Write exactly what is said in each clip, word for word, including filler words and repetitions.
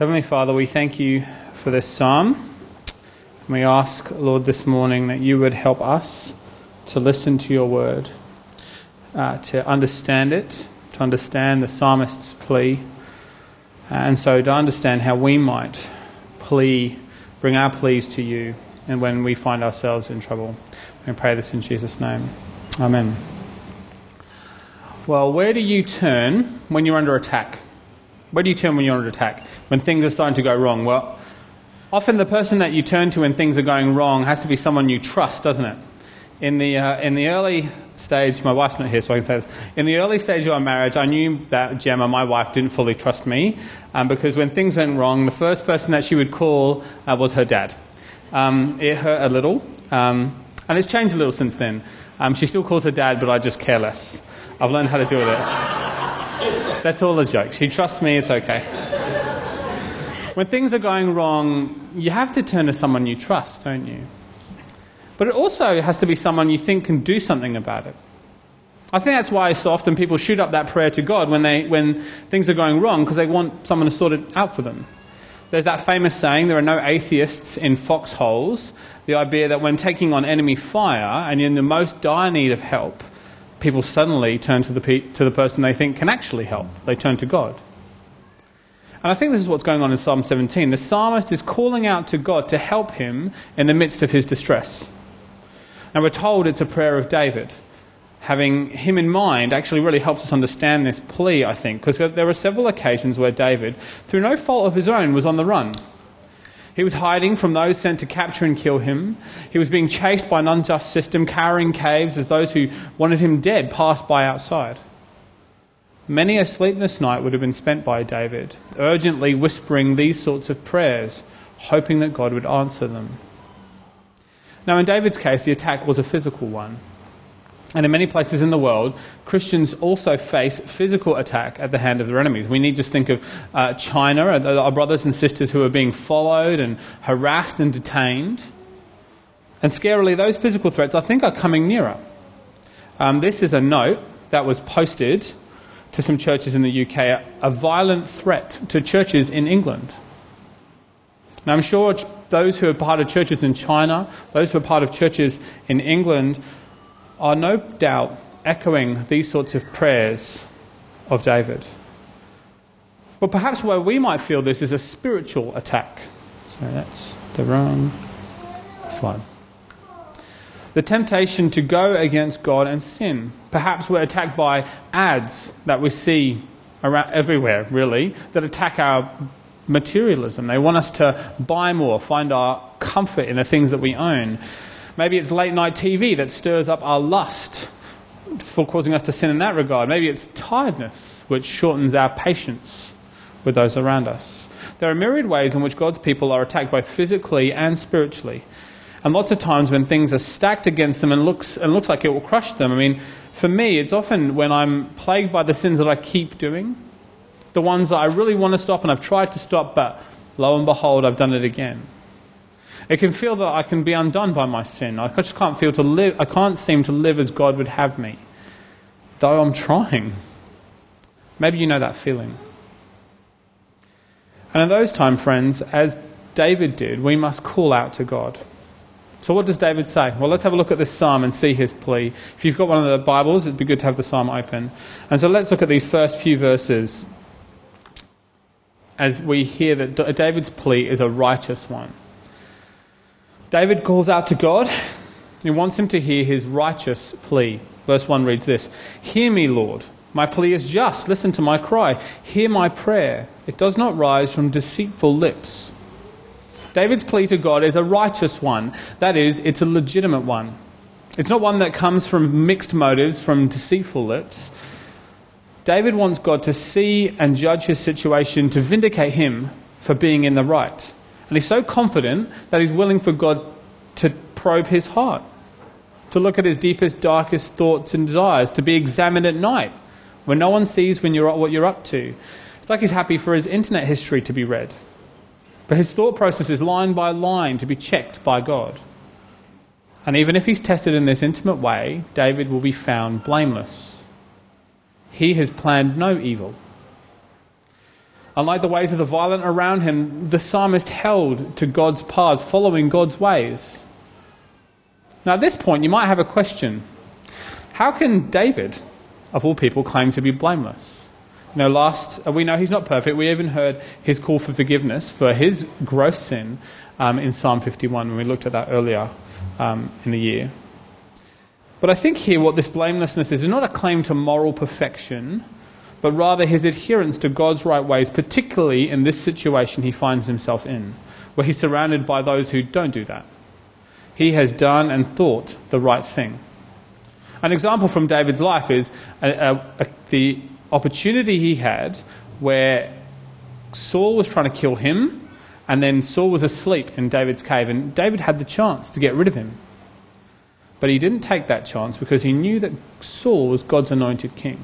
Heavenly Father, we thank you for this psalm. We ask, Lord, this morning that you would help us to listen to your word, uh, to understand it, to understand the psalmist's plea, and so to understand how we might plea, bring our pleas to you, and when we find ourselves in trouble. We pray this in Jesus' name. Amen. Well, where do you turn when you're under attack? Where do you turn when you're under attack? When things are starting to go wrong? Well, often the person that you turn to when things are going wrong has to be someone you trust, doesn't it? In the uh, in the early stage, my wife's not here, so I can say this. In the early stage of our marriage, I knew that Gemma, my wife, didn't fully trust me, um, because when things went wrong, the first person that she would call uh, was her dad. Um, it hurt a little, um, and it's changed a little since then. Um, she still calls her dad, but I just care less. I've learned how to deal with it. That's all a joke. She trusts me, it's okay. When things are going wrong, you have to turn to someone you trust, don't you? But it also has to be someone you think can do something about it. I think that's why so often people shoot up that prayer to God when they when things are going wrong, because they want someone to sort it out for them. There's that famous saying, there are no atheists in foxholes. The idea that when taking on enemy fire and you're in the most dire need of help, people suddenly turn to the pe- to the person they think can actually help. They turn to God. And I think this is what's going on in Psalm seventeen. The psalmist is calling out to God to help him in the midst of his distress. And we're told it's a prayer of David. Having him in mind actually really helps us understand this plea, I think, because there are several occasions where David, through no fault of his own, was on the run. He was hiding from those sent to capture and kill him. He was being chased by an unjust system, cowering caves as those who wanted him dead passed by outside. Many a sleepless night would have been spent by David, urgently whispering these sorts of prayers, hoping that God would answer them. Now, in David's case, the attack was a physical one. And in many places in the world, Christians also face physical attack at the hand of their enemies. We need to just think of uh, China, our brothers and sisters who are being followed and harassed and detained. And scarily, those physical threats, I think, are coming nearer. Um, this is a note that was posted to some churches in the U K, a, a violent threat to churches in England. Now, I'm sure those who are part of churches in China, those who are part of churches in England, are no doubt echoing these sorts of prayers of David. But perhaps where we might feel this is a spiritual attack. Sorry, that's the wrong slide. The temptation to go against God and sin. Perhaps we're attacked by ads that we see around everywhere, really, that attack our materialism. They want us to buy more, find our comfort in the things that we own. Maybe it's late night T V that stirs up our lust for causing us to sin in that regard. Maybe it's tiredness which shortens our patience with those around us. There are myriad ways in which God's people are attacked both physically and spiritually. And lots of times when things are stacked against them and looks and looks like it will crush them. I mean, for me, it's often when I'm plagued by the sins that I keep doing, the ones that I really want to stop and I've tried to stop, but lo and behold, I've done it again. It can feel that I can be undone by my sin. I just can't feel to live. I can't seem to live as God would have me, though I'm trying. Maybe you know that feeling. And in those times, friends, as David did, we must call out to God. So what does David say? Well, let's have a look at this psalm and see his plea. If you've got one of the Bibles, it'd be good to have the psalm open. And so let's look at these first few verses as we hear that David's plea is a righteous one. David calls out to God. He wants him to hear his righteous plea. Verse one reads this: "Hear me, Lord. My plea is just. Listen to my cry. Hear my prayer. It does not rise from deceitful lips." David's plea to God is a righteous one. That is, it's a legitimate one. It's not one that comes from mixed motives, from deceitful lips. David wants God to see and judge his situation, to vindicate him for being in the right. And he's so confident that he's willing for God to probe his heart, to look at his deepest, darkest thoughts and desires, to be examined at night when no one sees when you're what you're up to. It's like he's happy for his internet history to be read, for his thought processes line by line to be checked by God. And even if he's tested in this intimate way, David will be found blameless. He has planned no evil. Unlike the ways of the violent around him, the psalmist held to God's paths, following God's ways. Now at this point, you might have a question. How can David, of all people, claim to be blameless? You know, last, we know he's not perfect. We even heard his call for forgiveness for his gross sin um, in Psalm fifty-one when we looked at that earlier um, in the year. But I think here what this blamelessness is, is not a claim to moral perfection, but rather his adherence to God's right ways, particularly in this situation he finds himself in, where he's surrounded by those who don't do that. He has done and thought the right thing. An example from David's life is a, a, a, the opportunity he had where Saul was trying to kill him, and then Saul was asleep in David's cave, and David had the chance to get rid of him. But he didn't take that chance because he knew that Saul was God's anointed king.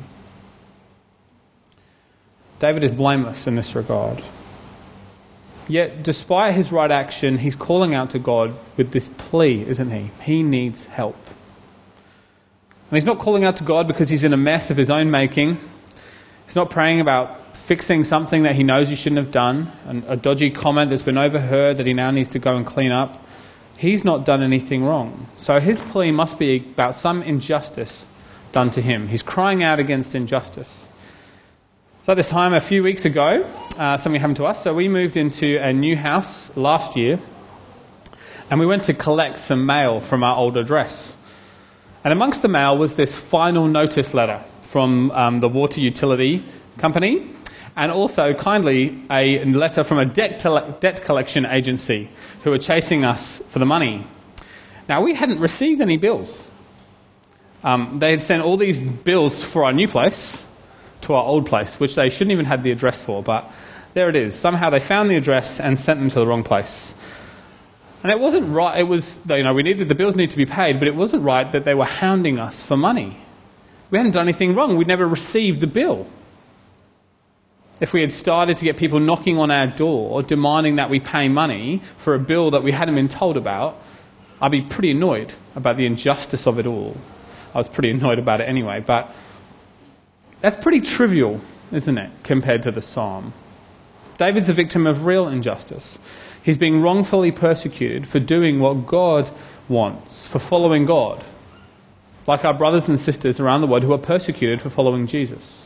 David is blameless in this regard. Yet, despite his right action, he's calling out to God with this plea, isn't he? He needs help. And he's not calling out to God because he's in a mess of his own making. He's not praying about fixing something that he knows he shouldn't have done, and a dodgy comment that's been overheard that he now needs to go and clean up. He's not done anything wrong. So his plea must be about some injustice done to him. He's crying out against injustice. So this time, a few weeks ago, uh, something happened to us. So we moved into a new house last year, and we went to collect some mail from our old address. And amongst the mail was this final notice letter from um, the water utility company, and also, kindly, a letter from a debt, tele- debt collection agency who were chasing us for the money. Now, we hadn't received any bills. Um, they had sent all these bills for our new place to our old place, which they shouldn't even have the address for, but there it is. Somehow they found the address and sent them to the wrong place. And it wasn't right. It was, you know, we needed, the bills needed to be paid, but it wasn't right that they were hounding us for money. We hadn't done anything wrong. We'd never received the bill. If we had started to get people knocking on our door, demanding that we pay money for a bill that we hadn't been told about, I'd be pretty annoyed about the injustice of it all. I was pretty annoyed about it anyway, but that's pretty trivial, isn't it, compared to the psalm? David's a victim of real injustice. He's being wrongfully persecuted for doing what God wants, for following God, like our brothers and sisters around the world who are persecuted for following Jesus.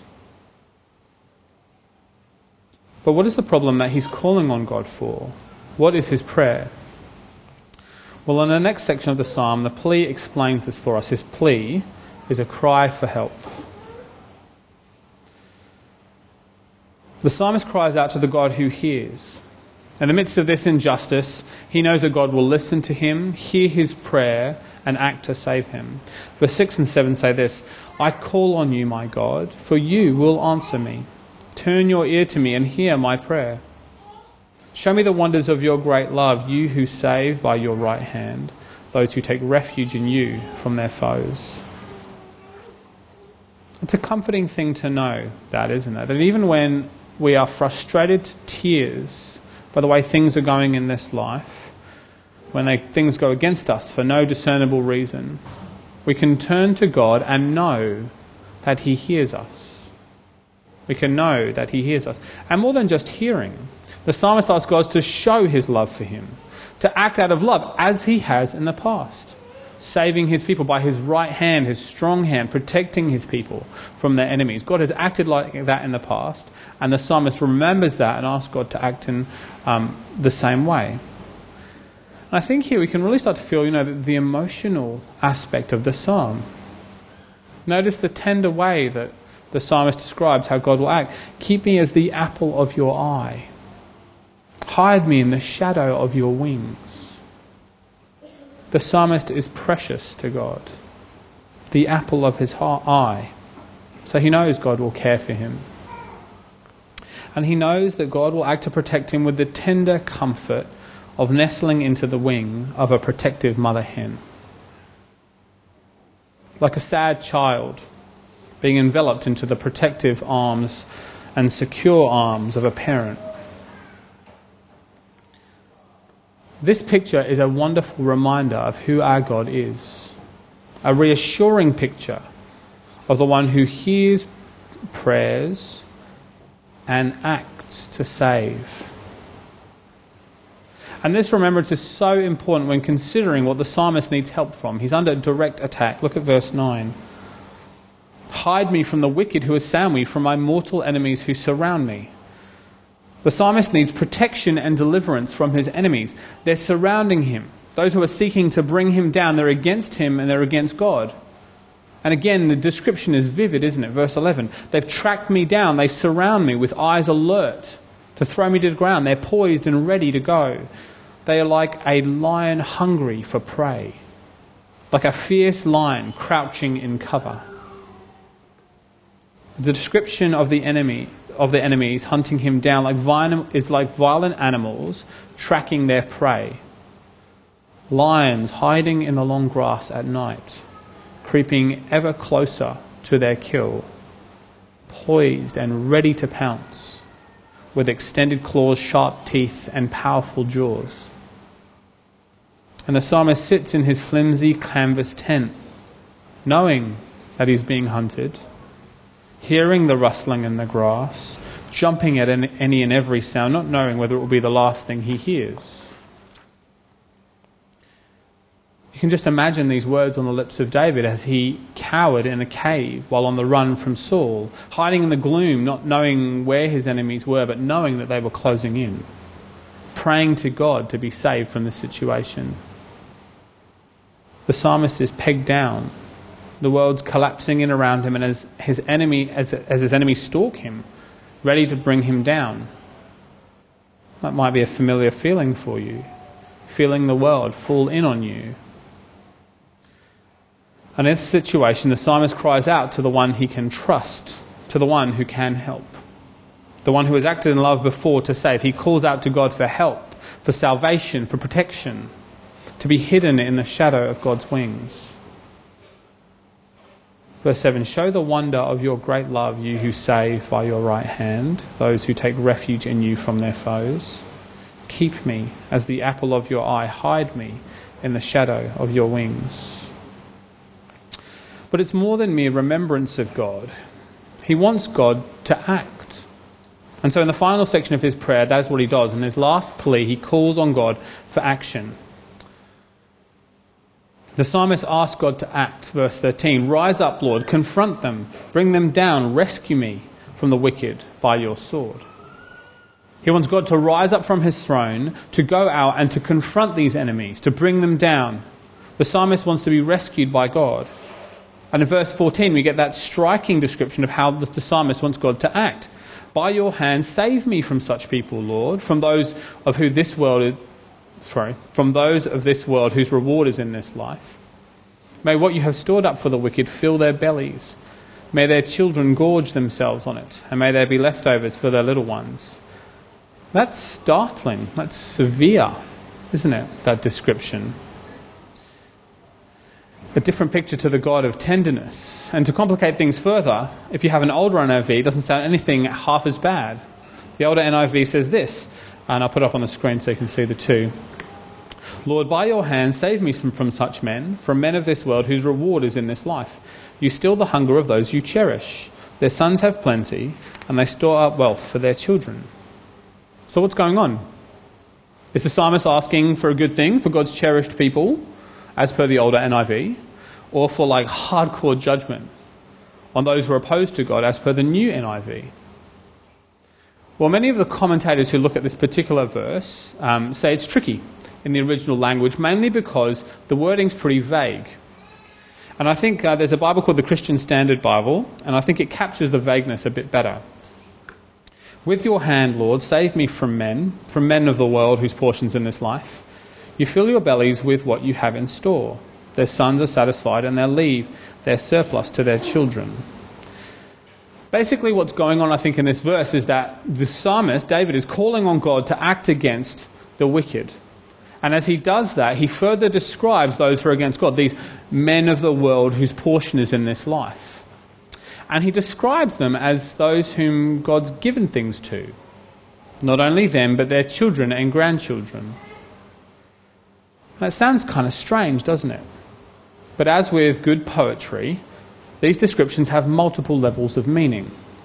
But what is the problem that he's calling on God for? What is his prayer? Well, in the next section of the psalm, the plea explains this for us. His plea is a cry for help. The psalmist cries out to the God who hears. In the midst of this injustice, he knows that God will listen to him, hear his prayer, and act to save him. Verse six and seven say this: I call on you, my God, for you will answer me. Turn your ear to me and hear my prayer. Show me the wonders of your great love, you who save by your right hand those who take refuge in you from their foes. It's a comforting thing to know that, isn't it? That even when we are frustrated to tears by the way things are going in this life, when they, things go against us for no discernible reason, we can turn to God and know that he hears us. We can know that he hears us. And more than just hearing, the psalmist asks God to show his love for him, to act out of love as he has in the past, saving his people by his right hand, his strong hand, protecting his people from their enemies. God has acted like that in the past, and the psalmist remembers that and asks God to act in um, the same way. And I think here we can really start to feel, you know, the, the emotional aspect of the psalm. Notice the tender way that the psalmist describes how God will act. Keep me as the apple of your eye. Hide me in the shadow of your wings. The psalmist is precious to God, the apple of his eye. So he knows God will care for him. And he knows that God will act to protect him with the tender comfort of nestling into the wing of a protective mother hen. Like a sad child being enveloped into the protective arms and secure arms of a parent. This picture is a wonderful reminder of who our God is. A reassuring picture of the one who hears prayers and acts to save. And this remembrance is so important when considering what the psalmist needs help from. He's under direct attack. Look at verse nine. Hide me from the wicked who assail me, from my mortal enemies who surround me. The psalmist needs protection and deliverance from his enemies. They're surrounding him. Those who are seeking to bring him down, they're against him and they're against God. And again, the description is vivid, isn't it? Verse eleven. They've tracked me down. They surround me with eyes alert to throw me to the ground. They're poised and ready to go. They are like a lion hungry for prey, like a fierce lion crouching in cover. The description of the enemy, of the enemies hunting him down like violent, is like violent animals tracking their prey. Lions hiding in the long grass at night, creeping ever closer to their kill, poised and ready to pounce, with extended claws, sharp teeth, and powerful jaws. And the psalmist sits in his flimsy canvas tent, knowing that he's being hunted, hearing the rustling in the grass, jumping at any and every sound, not knowing whether it will be the last thing he hears. You can just imagine these words on the lips of David as he cowered in a cave while on the run from Saul, hiding in the gloom, not knowing where his enemies were, but knowing that they were closing in, praying to God to be saved from this situation. The psalmist is pegged down. The world's collapsing in around him, and as his enemy, as, as his enemies stalk him, ready to bring him down. That might be a familiar feeling for you, feeling the world fall in on you. And in this situation, the psalmist cries out to the one he can trust, to the one who can help, the one who has acted in love before to save. He calls out to God for help, for salvation, for protection, to be hidden in the shadow of God's wings. Verse seven, show the wonder of your great love, you who save by your right hand, those who take refuge in you from their foes. Keep me as the apple of your eye, hide me in the shadow of your wings. But it's more than mere remembrance of God. He wants God to act. And so in the final section of his prayer, that is what he does. In his last plea, he calls on God for action. The psalmist asks God to act, verse thirteen, rise up, Lord, confront them, bring them down, rescue me from the wicked by your sword. He wants God to rise up from his throne, to go out and to confront these enemies, to bring them down. The psalmist wants to be rescued by God. And in verse fourteen, we get that striking description of how the psalmist wants God to act. By your hand, save me from such people, Lord, from those of who this world is, sorry, from those of this world whose reward is in this life. May what you have stored up for the wicked fill their bellies. May their children gorge themselves on it, and may there be leftovers for their little ones. That's startling. That's severe, isn't it, that description? A different picture to the God of tenderness. And to complicate things further, if you have an older N I V, it doesn't sound anything half as bad. The older N I V says this, and I'll put it up on the screen so you can see the two. Lord, by your hand, save me from, from such men, from men of this world whose reward is in this life. You still the hunger of those you cherish. Their sons have plenty, and they store up wealth for their children. So what's going on? Is the psalmist asking for a good thing for God's cherished people, as per the older N I V, or for like hardcore judgment on those who are opposed to God, as per the new N I V? Well, many of the commentators who look at this particular verse um, say it's tricky in the original language, mainly because the wording's pretty vague. And I think uh, there's a Bible called the Christian Standard Bible, and I think it captures the vagueness a bit better. With your hand, Lord, save me from men, from men of the world whose portion's in this life. You fill your bellies with what you have in store. Their sons are satisfied, and they'll leave their surplus to their children. Basically what's going on, I think, in this verse is that the psalmist, David, is calling on God to act against the wicked. And as he does that, he further describes those who are against God, these men of the world whose portion is in this life. And he describes them as those whom God's given things to. Not only them, but their children and grandchildren. That sounds kind of strange, doesn't it? But as with good poetry, these descriptions have multiple levels of meaning.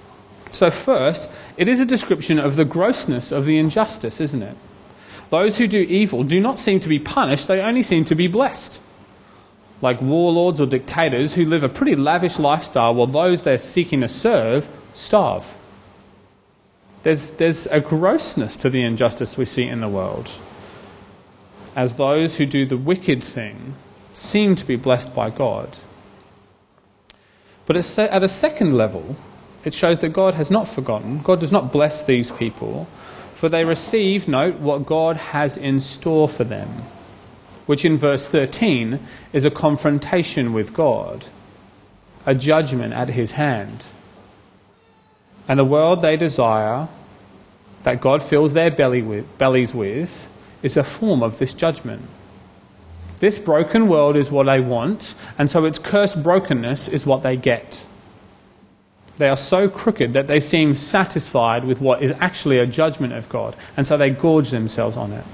So first, it is a description of the grossness of the injustice, isn't it? Those who do evil do not seem to be punished, they only seem to be blessed. Like warlords or dictators who live a pretty lavish lifestyle while those they're seeking to serve starve. There's, there's a grossness to the injustice we see in the world, as those who do the wicked thing seem to be blessed by God. But it's at a second level, it shows that God has not forgotten. God does not bless these people, for they receive, note, what God has in store for them, which in verse thirteen is a confrontation with God, a judgment at his hand. And the world they desire, that God fills their belly with, bellies with, is a form of this judgment. This broken world is what they want, and so its cursed brokenness is what they get. They are so crooked that they seem satisfied with what is actually a judgment of God, and so they gorge themselves on it.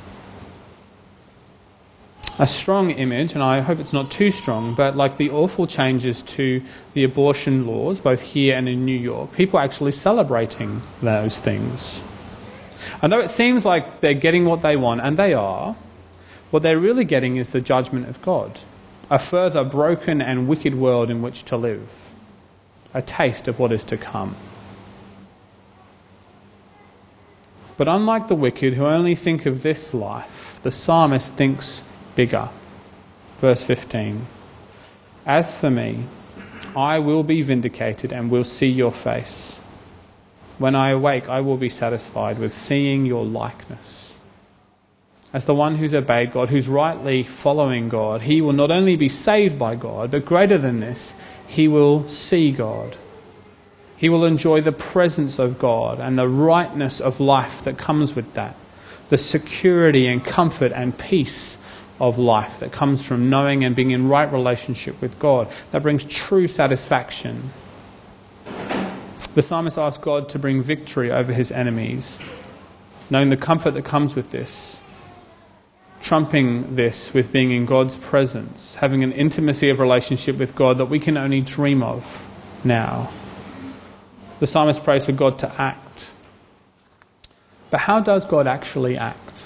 A strong image, and I hope it's not too strong, but like the awful changes to the abortion laws, both here and in New York, people are actually celebrating those things. And though it seems like they're getting what they want, and they are, what they're really getting is the judgment of God, a further broken and wicked world in which to live, a taste of what is to come. But unlike the wicked who only think of this life, the psalmist thinks bigger. Verse fifteen, "As for me, I will be vindicated and will see your face. When I awake, I will be satisfied with seeing your likeness." As the one who's obeyed God, who's rightly following God, he will not only be saved by God, but greater than this, he will see God. He will enjoy the presence of God and the rightness of life that comes with that, the security and comfort and peace of life that comes from knowing and being in right relationship with God, that brings true satisfaction. The psalmist asks God to bring victory over his enemies, knowing the comfort that comes with this, trumping this with being in God's presence, having an intimacy of relationship with God that we can only dream of now. The psalmist prays for God to act. But how does God actually act?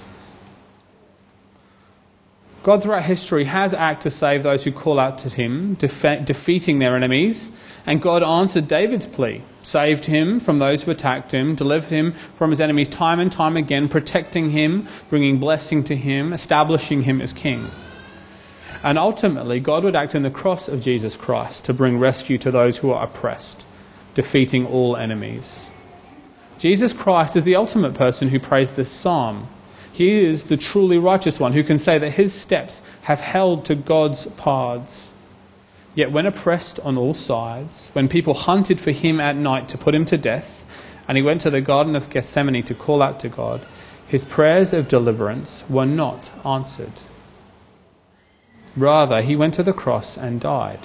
God throughout history has acted to save those who call out to him, defe- defeating their enemies. And God answered David's plea, saved him from those who attacked him, delivered him from his enemies time and time again, protecting him, bringing blessing to him, establishing him as king. And ultimately, God would act in the cross of Jesus Christ to bring rescue to those who are oppressed, defeating all enemies. Jesus Christ is the ultimate person who prays this psalm. He is the truly righteous one who can say that his steps have held to God's paths. Yet when oppressed on all sides, when people hunted for him at night to put him to death, and he went to the Garden of Gethsemane to call out to God, his prayers of deliverance were not answered. Rather, he went to the cross and died.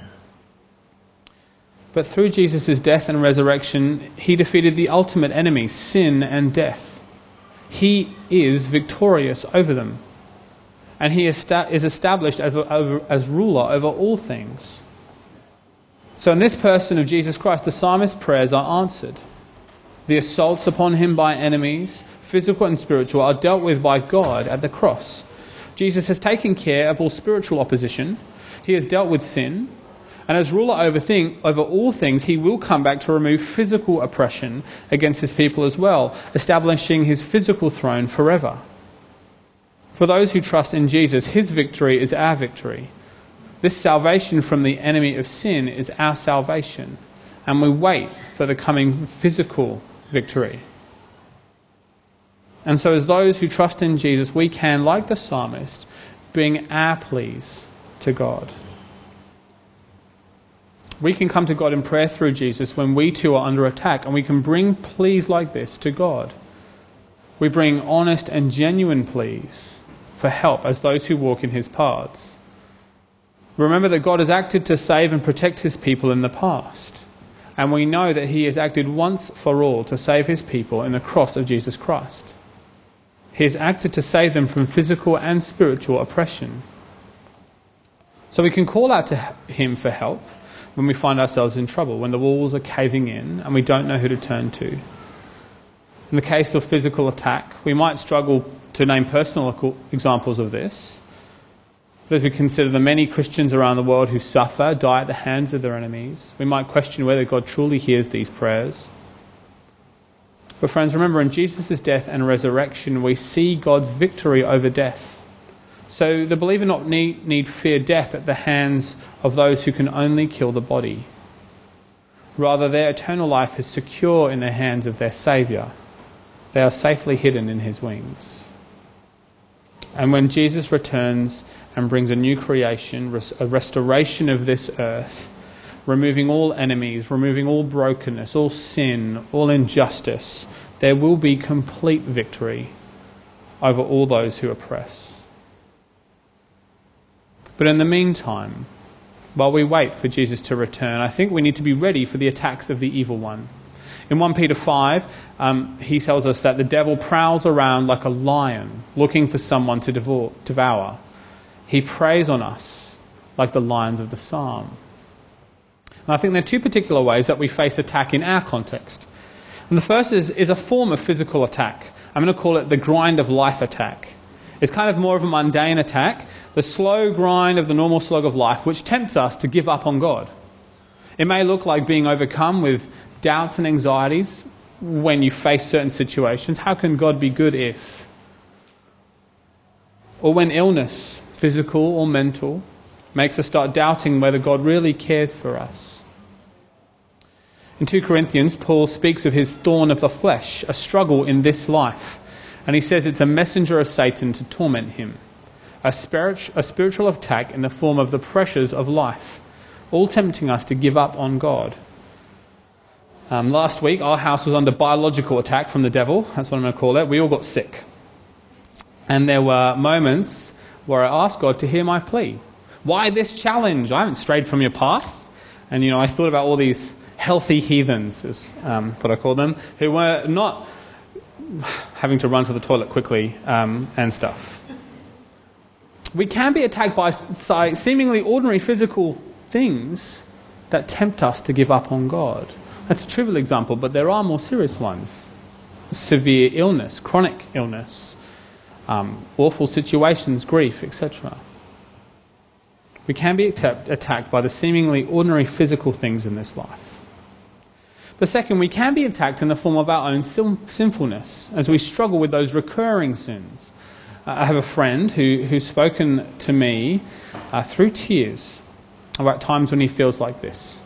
But through Jesus' death and resurrection, he defeated the ultimate enemy, sin and death. He is victorious over them. And he is established as, as ruler over all things. So in this person of Jesus Christ, the psalmist's prayers are answered. The assaults upon him by enemies, physical and spiritual, are dealt with by God at the cross. Jesus has taken care of all spiritual opposition. He has dealt with sin. And as ruler over, thing, over all things, he will come back to remove physical oppression against his people as well, establishing his physical throne forever. For those who trust in Jesus, his victory is our victory. This salvation from the enemy of sin is our salvation. And we wait for the coming physical victory. And so as those who trust in Jesus, we can, like the psalmist, bring our pleas to God. We can come to God in prayer through Jesus when we too are under attack, and we can bring pleas like this to God. We bring honest and genuine pleas for help as those who walk in his paths. Remember that God has acted to save and protect his people in the past. And we know that he has acted once for all to save his people in the cross of Jesus Christ. He has acted to save them from physical and spiritual oppression. So we can call out to him for help, when we find ourselves in trouble, when the walls are caving in and we don't know who to turn to. In the case of physical attack, we might struggle to name personal examples of this. But as we consider the many Christians around the world who suffer, die at the hands of their enemies, we might question whether God truly hears these prayers. But friends, remember, in Jesus' death and resurrection, we see God's victory over death. So the believer not need, need fear death at the hands of those who can only kill the body. Rather, their eternal life is secure in the hands of their Saviour. They are safely hidden in his wings. And when Jesus returns and brings a new creation, a restoration of this earth, removing all enemies, removing all brokenness, all sin, all injustice, there will be complete victory over all those who oppress. But in the meantime, while we wait for Jesus to return, I think we need to be ready for the attacks of the evil one. In First Peter five, um, he tells us that the devil prowls around like a lion, looking for someone to devour. devour. He preys on us like the lions of the psalm. And I think there are two particular ways that we face attack in our context. And the first is, is a form of physical attack. I'm going to call it the grind of life attack. It's kind of more of a mundane attack, the slow grind of the normal slog of life, which tempts us to give up on God. It may look like being overcome with doubts and anxieties when you face certain situations. How can God be good if? Or when illness, physical or mental, makes us start doubting whether God really cares for us. In Second Corinthians, Paul speaks of his thorn of the flesh, a struggle in this life. And he says it's a messenger of Satan to torment him. A, spirit, a spiritual attack in the form of the pressures of life, all tempting us to give up on God. Um, last week, our house was under biological attack from the devil. That's what I'm going to call it. We all got sick. And there were moments where I asked God to hear my plea. Why this challenge? I haven't strayed from your path. And, you know, I thought about all these healthy heathens, is um, what I call them, who were not having to run to the toilet quickly um, and stuff. We can be attacked by seemingly ordinary physical things that tempt us to give up on God. That's a trivial example, but there are more serious ones. Severe illness, chronic illness, um, awful situations, grief, et cetera. We can be attacked, attacked by the seemingly ordinary physical things in this life. But second, we can be attacked in the form of our own sin- sinfulness as we struggle with those recurring sins. Uh, I have a friend who, who's spoken to me uh, through tears about times when he feels like this.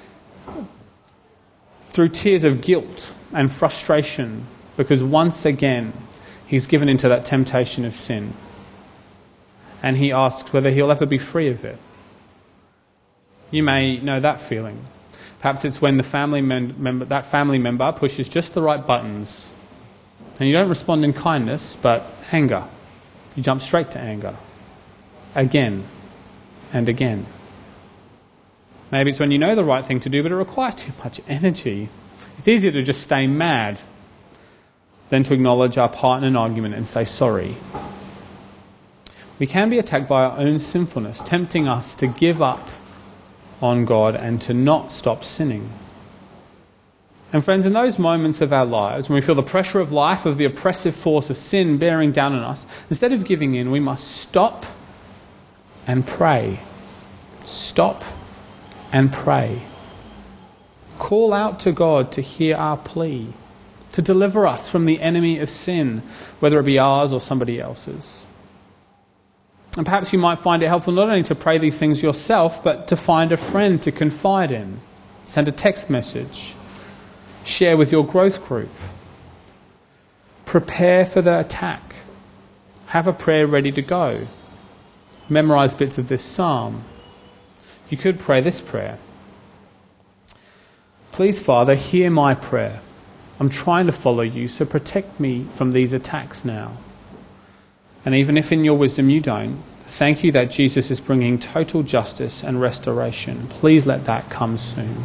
Through tears of guilt and frustration, because once again he's given into that temptation of sin. And he asks whether he'll ever be free of it. You may know that feeling. Perhaps it's when the family mem- member, that family member pushes just the right buttons. And you don't respond in kindness, but anger. You jump straight to anger. Again and again. Maybe it's when you know the right thing to do, but it requires too much energy. It's easier to just stay mad than to acknowledge our part in an argument and say sorry. We can be attacked by our own sinfulness, tempting us to give up on God and to not stop sinning. And friends, in those moments of our lives, when we feel the pressure of life, of the oppressive force of sin bearing down on us, instead of giving in, we must stop and pray. Stop and pray. Call out to God to hear our plea, to deliver us from the enemy of sin, whether it be ours or somebody else's. And perhaps you might find it helpful not only to pray these things yourself, but to find a friend to confide in. Send a text message. Share with your growth group. Prepare for the attack. Have a prayer ready to go. Memorize bits of this psalm. You could pray this prayer. Please, Father, hear my prayer. I'm trying to follow you, so protect me from these attacks now. And even if in your wisdom you don't, thank you that Jesus is bringing total justice and restoration. Please let that come soon.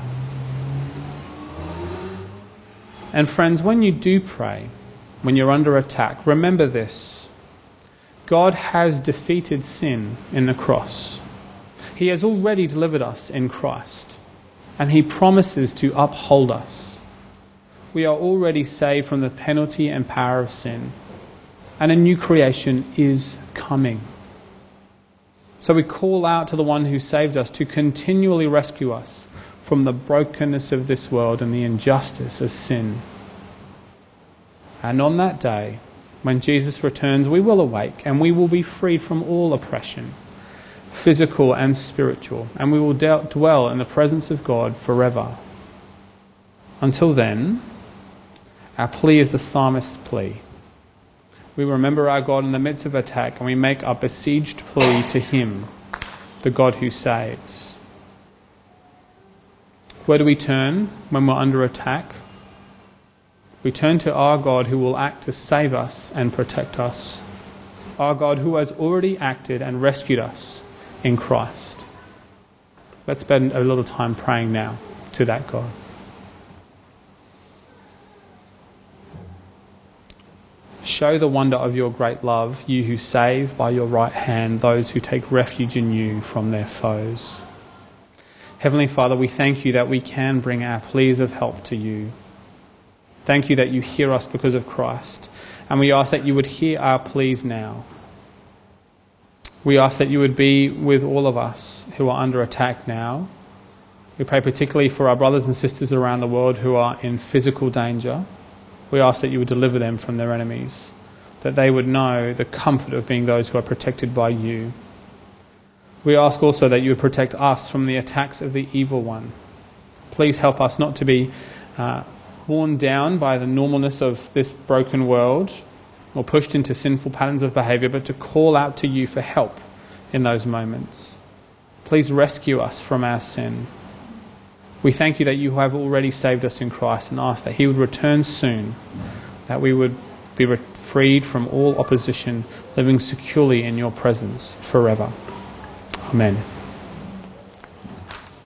And friends, when you do pray, when you're under attack, remember this. God has defeated sin in the cross. He has already delivered us in Christ. and he promises to uphold us. We are already saved from the penalty and power of sin, and a new creation is coming. So we call out to the one who saved us to continually rescue us from the brokenness of this world and the injustice of sin. And on that day, when Jesus returns, we will awake and we will be freed from all oppression, physical and spiritual, and we will de- dwell in the presence of God forever. Until then, our plea is the psalmist's plea. We remember our God in the midst of attack, and we make our besieged plea to him, the God who saves. Where do we turn when we're under attack? We turn to our God who will act to save us and protect us. Our God who has already acted and rescued us in Christ. Let's spend a little time praying now to that God. Show the wonder of your great love, you who save by your right hand those who take refuge in you from their foes. Heavenly Father, we thank you that we can bring our pleas of help to you. Thank you that you hear us because of Christ. And we ask that you would hear our pleas now. We ask that you would be with all of us who are under attack now. We pray particularly for our brothers and sisters around the world who are in physical danger. We ask that you would deliver them from their enemies, that they would know the comfort of being those who are protected by you. We ask also that you would protect us from the attacks of the evil one. Please help us not to be uh, worn down by the normalness of this broken world or pushed into sinful patterns of behaviour, but to call out to you for help in those moments. Please rescue us from our sin. We thank you that you have already saved us in Christ, and ask that he would return soon, that we would be re- freed from all opposition, living securely in your presence forever. Amen.